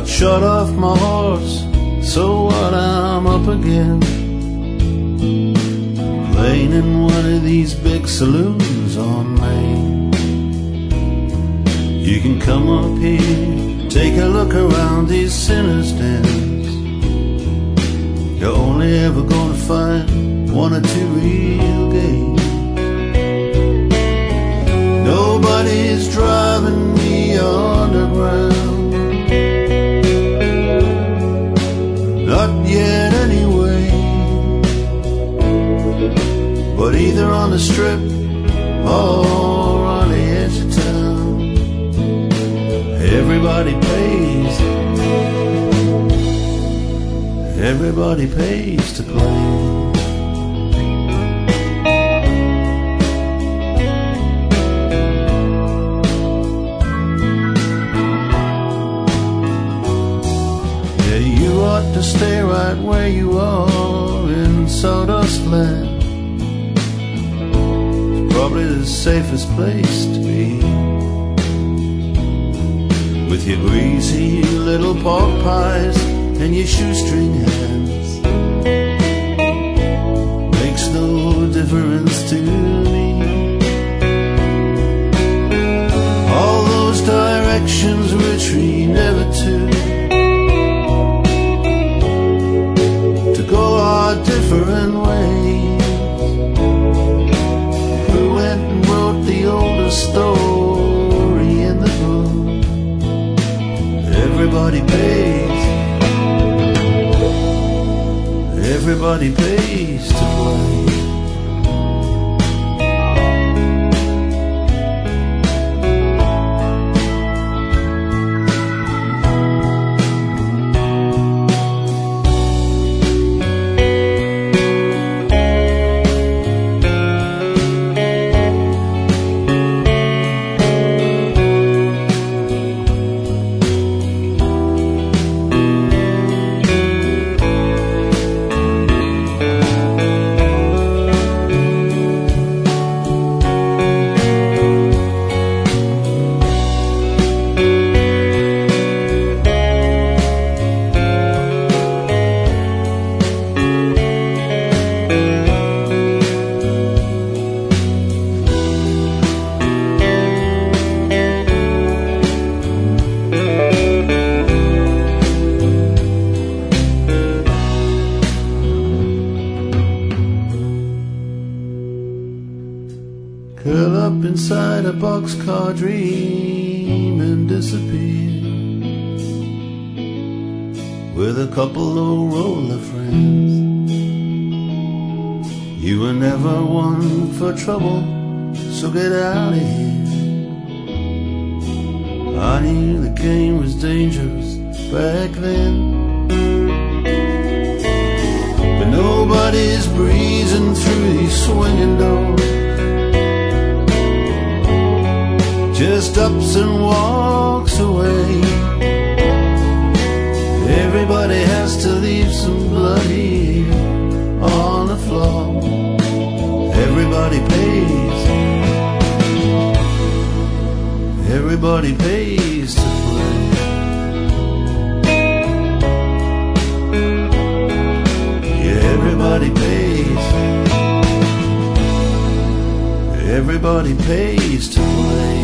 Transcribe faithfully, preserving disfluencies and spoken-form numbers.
shot off my horse, so what, I'm up again, playing in one of these big saloons on Main. You can come up here, take a look around these sinners' dens. You're only ever gonna find one or two real gays. Nobody's driving me underground, not yet anyway. But either on the strip or on the edge of town, everybody pays, everybody pays to play. To stay right where you are in Sawdust Land. It's probably the safest place to be, with your greasy little pork pies and your shoestring hands. Makes no difference to me. All those directions which we never took, different ways. Who went and wrote the oldest story in the book? Everybody pays, everybody pays to play. Curl up inside a boxcar dream and disappear with a couple of roller friends. You were never one for trouble, so get out of here. I knew the game was dangerous back then, but nobody's breezing through these swinging doors, just ups and walks away. Everybody has to leave some blood here on the floor. Everybody pays, everybody pays to play. Yeah, everybody pays, everybody pays to play.